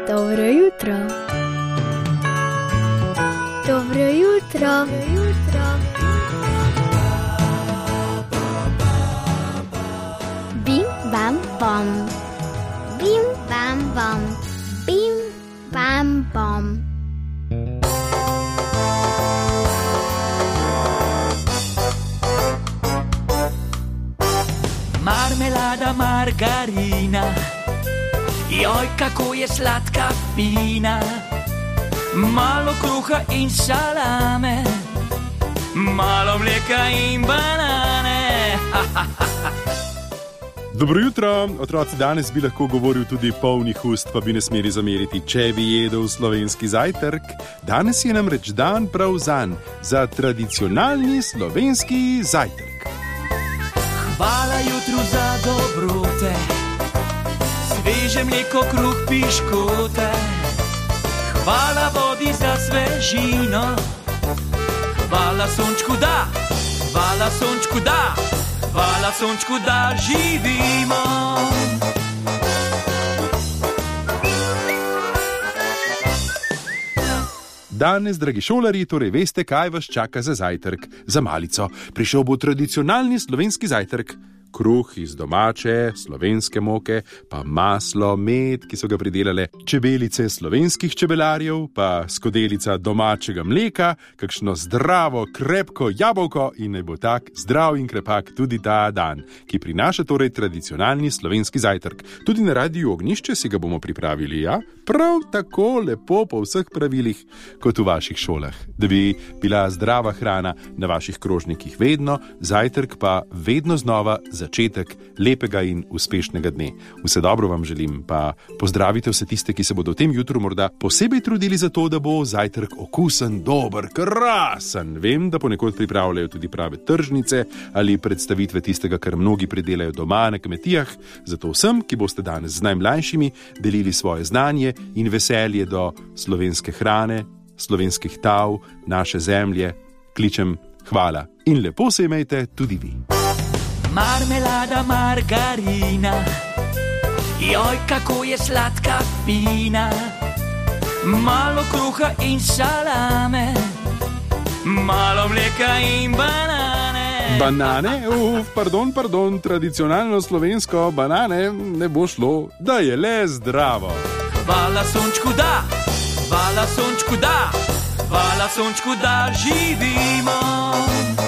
Dobro jutro. Dobro jutro. Bim bam bom. Bim bam bom. Bim bam bom. Marmelada, margarina, joj, kako je sladka, fina. Malo kruha in salame, malo mleka in banane. Dobro jutro, otroci, danes bi lahko govoril tudi polnih ust, pa bi ne smeli zameriti, če bi jedel slovenski zajtrk. Danes je namreč dan prav zanj, za tradicionalni slovenski zajtrk. Hvala jutru za dobrote, sveže mleko, kruh, piškote. Hvala vodi za svežino, hvala sončku da, hvala sončku da, hvala sončku da živimo. Danes, dragi šolarji, torej veste, kaj vas čaka za zajtrk, za malico. Prišel bo tradicionalni slovenski zajtrk. Kruh iz domače, slovenske moke, pa maslo, med, ki so ga pridelale čebelice slovenskih čebelarjev, pa skodelica domačega mleka, kakšno zdravo, krepko jabolko in naj bo tak zdrav in krepak tudi ta dan, ki prinaša torej tradicionalni slovenski zajtrk. Tudi na Radiu Ognjišče si ga bomo pripravili, ja? Prav tako lepo po vseh pravilih kot v vaših šolah, da bi bila zdrava hrana na vaših krožnikih vedno, zajtrk pa vedno znova začetek lepega in uspešnega dne. Vse dobro vam želim, pa pozdravite vse tiste, ki se bodo v tem jutru morda posebej trudili za to, da bo zajtrk okusen, dober, krasen. Vem, da ponekod pripravljajo tudi prave tržnice ali predstavitve tistega, kar mnogi pridelajo doma na kmetijah. Zato vsem, ki boste danes z najmlajšimi delili svoje znanje in veselje do slovenske hrane, slovenskih tav, naše zemlje, kličem hvala in lepo se imejte tudi vi. Marmelada, margarina, joj, kako je sladka, fina. Malo kruha in salame, malo mleka in banane. Banane? Pardon, tradicionalno slovensko banane ne bo šlo, da je le zdravo. Hvala sončku da, hvala sončku da, hvala sončku da živimo.